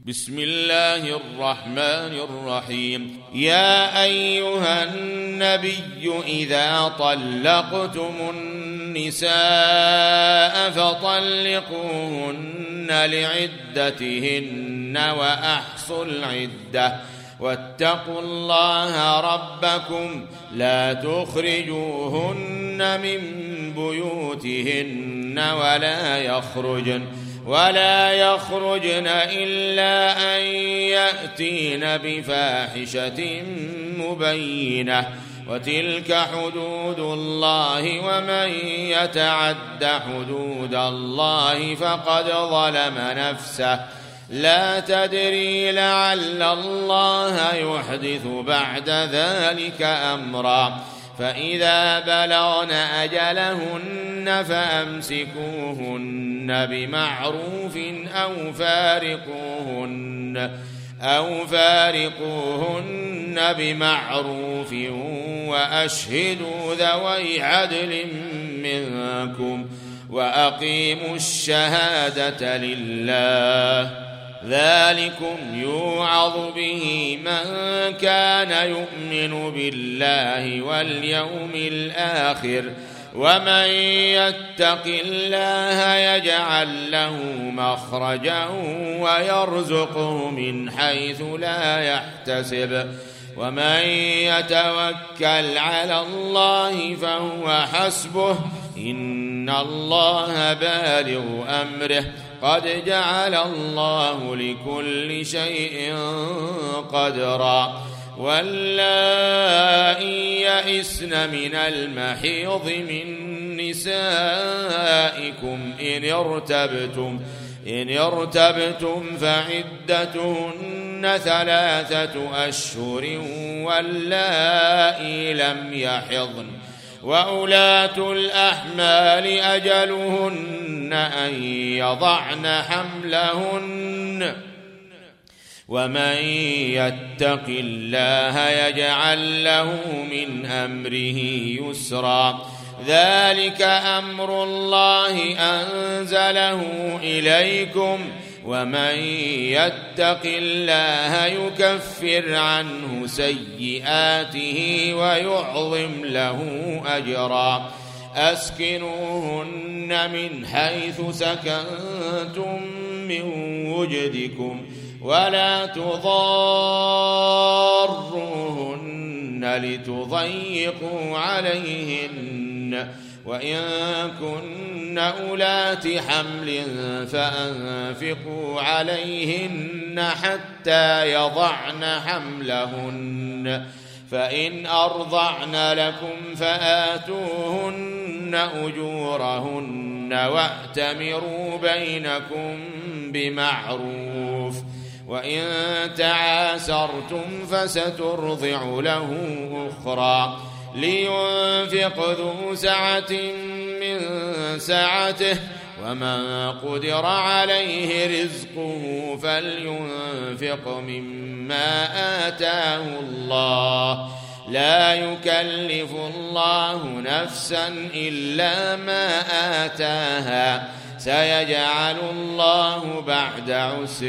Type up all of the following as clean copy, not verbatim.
بسم الله الرحمن الرحيم. يا أيها النبي إذا طلقتم النساء فطلقوهن لعدتهن وأحصوا العدة واتقوا الله ربكم لا تخرجوهن من بيوتهن ولا يخرجن إلا أن يأتين بفاحشة مبينة وتلك حدود الله ومن يتعد حدود الله فقد ظلم نفسه لا تدري لعل الله يحدث بعد ذلك أمرا فإذا بلغن أجلهن فأمسكوهن بمعروف أو فارقوهن بمعروف وأشهدوا ذوي عدل منكم وأقيموا الشهادة لله ذلكم يوعظ به من كان يؤمن بالله واليوم الآخر ومن يتق الله يجعل له مخرجا ويرزقه من حيث لا يحتسب ومن يتوكل على الله فهو حسبه إن الله بالغ أمره قد جعل الله لكل شيء قدرا واللائي يئسن من المحيض من نسائكم إن ارتبتم فعدتهن 3 أشهر واللائي لم يحضن وأولاة الأحمال أجلهن أن يضعن حملهن ومن يتق الله يجعل له من أمره يسرا ذلك أمر الله أنزله إليكم ومن يتق الله يكفر عنه سيئاته ويعظم له أجرا أسكنوهن من حيث سكنتم من وجدكم ولا تضاروهن لتضيقوا عليهن وإن كن أولات حمل فأنفقوا عليهن حتى يضعن حملهن فإن أرضعن لكم فآتوهن أجورهن وأتمروا بينكم بمعروف وإن تعاسرتم فسترضع له أخرى لينفق ذو سعة من سعته ومن قدر عليه رزقه فلينفق مما آتاه الله لا يكلف الله نفسا إلا ما آتاها سيجعل الله بعد عسر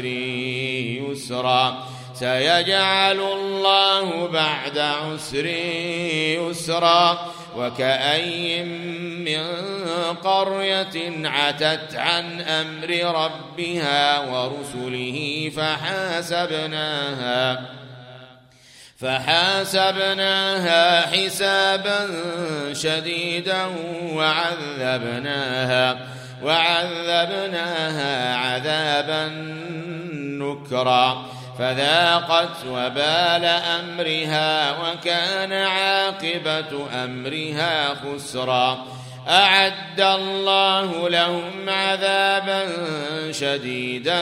يسرا وكأي من قرية عتت عن أمر ربها ورسله فحاسبناها حسابا شديدا وعذبناها عذابا نكرا فذاقت وبال أمرها وكان عاقبة أمرها خسرا أعد الله لهم عذابا شديدا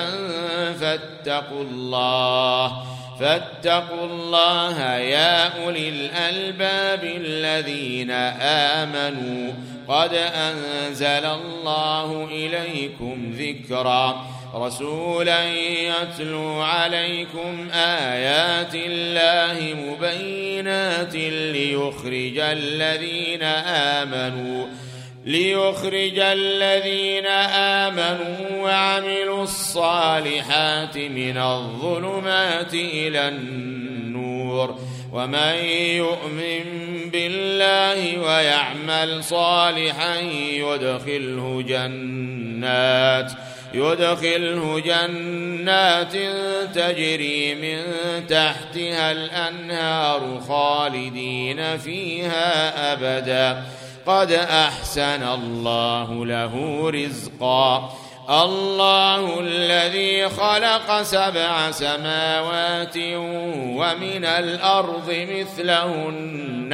فاتقوا الله يا أولي الألباب الذين آمنوا قد أنزل الله إليكم ذكرا رسولا يتلو عليكم آيات الله مبينات ليخرج الذين آمنوا وعملوا الصالحات من الظلمات إلى النور ومن يؤمن بالله ويعمل صالحا يدخله جنات تجري من تحتها الأنهار خالدين فيها أبدا قد أحسن الله له رزقا الله الذي خلق 7 سماوات ومن الأرض مثلهن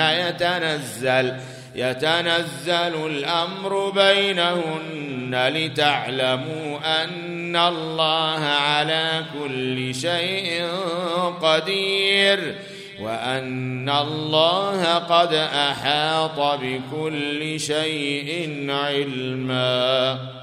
يتنزل الأمر بينهن لتعلموا أن الله على كل شيء قدير وأن الله قد أحاط بكل شيء علما.